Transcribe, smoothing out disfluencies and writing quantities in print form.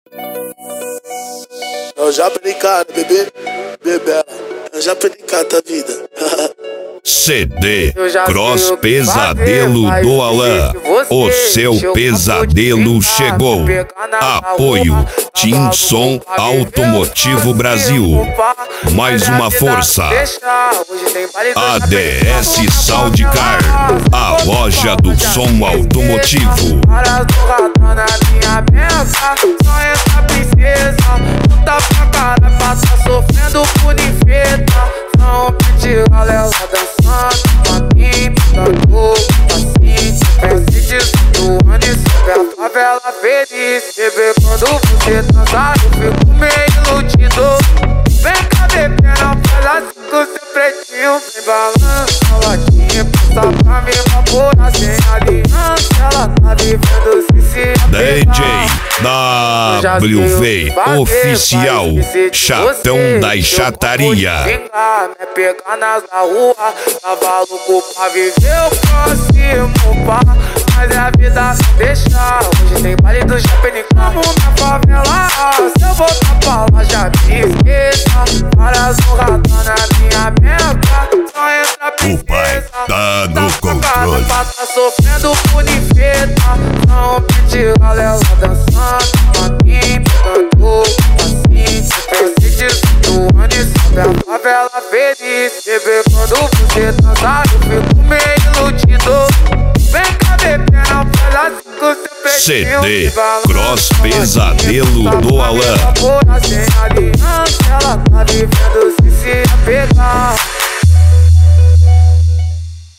Eu já brincar, bebê, bebê. Eu já brincar da vida. CD Cross Pesadelo do Alan. O seu pesadelo chegou. Apoio Team Som Automotivo Brasil. Mais uma força. ADS Soundcar, a loja do som automotivo. Tá pra cara, passa sofrendo por ninfeta. Não pede galera dançando, paninho, pitando, assim. Mercedes do ano e super a favela feliz. Bebê, quando você dançar, eu fico meio iludido. Vem cá, bebê, não faz assim com seu pretinho. Vem balança a latinha, passa pra me evaporar sem aliança. Ela tá vivendo se DJ WV Oficial, Chatão da Chataria. Me pegar nas da rua, tava louco pra viver o próximo par. Mas a vida não deixa. Hoje tem baile do Japão como na favela. Se eu voltar pra lá já me esqueça. Várias honradas na minha meta. Só entra O pai tá no controle. Tá sofrendo por ninfeta. Não pede galera dançando, paninho, pitando, assim. Mercedes do ano e sobe a favela feliz. Bebê, quando você dançar, eu fico meio iludido. Vem cá, bebê, não faz assim com seu pretinho. CD Cross Pesadelo do Alan. Sem aliança, ela tá vivendo se apegar.